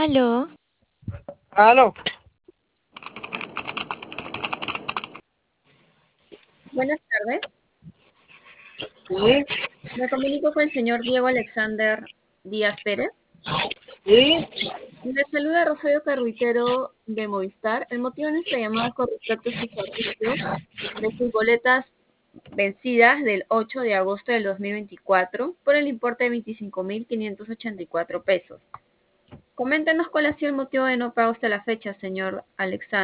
Aló, Aló. Buenas tardes. Sí, Me comunico con el señor Diego Alexander Díaz Pérez. sí. Le saluda Rosario Carruitero de Movistar. El motivo de nuestra llamada es con respecto a su servicio de sus boletas vencidas del 8 de agosto del 2024 por el importe de 25.584 pesos. Coméntenos cuál ha sido el motivo de no pago hasta la fecha, señor Alexander.